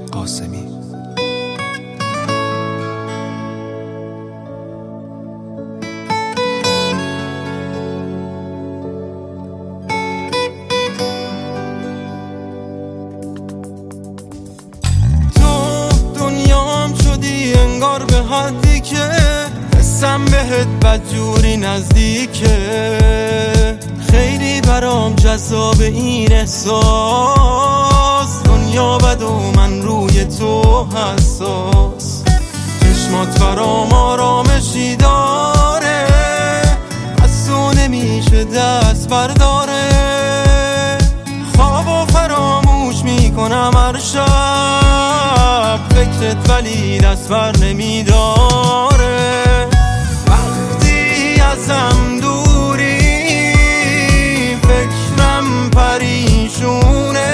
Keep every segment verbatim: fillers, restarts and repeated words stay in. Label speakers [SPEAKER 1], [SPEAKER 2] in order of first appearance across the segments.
[SPEAKER 1] قاسمی.
[SPEAKER 2] تو دنیام شدی انگار به حدی که حسم بهت بدجوری نزدیکه. خیلی برام جذاب این احساس، دنیا بد و من روی تو حساس. چشمات برام آرامشی داره، از تو نمیشه دست برداره. خوابو فراموش میکنم هر شب، فکرت ولی دست بر نمیداره. وقتی ازم دوری فکرم پریشونه،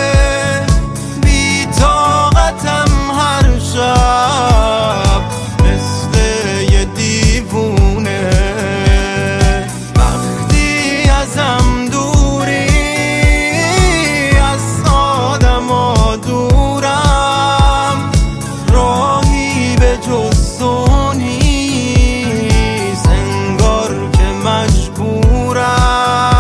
[SPEAKER 2] بی طاقتم هر شب مثل یه دیوونه. وقتی ازم دوری از آدما دورم، راهی به جز تو نیست، انگار که مجبورم.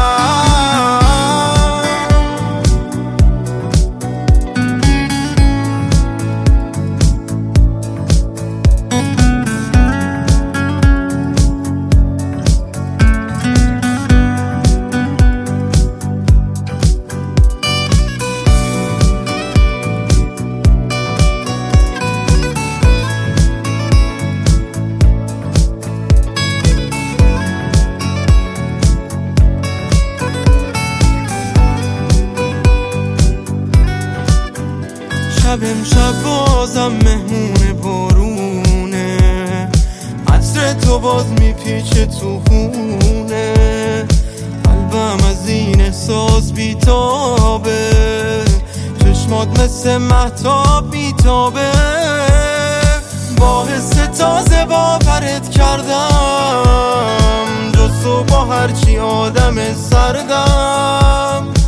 [SPEAKER 2] شب امشب بازم مهمون بارونه، عطر تو باز میپیچه تو خونه. قلبم از این احساس بیتابه، چشمات مثل مهتاب بیتابه. با حس تازه باورت کردم، جز تو با هرچی آدم سردم.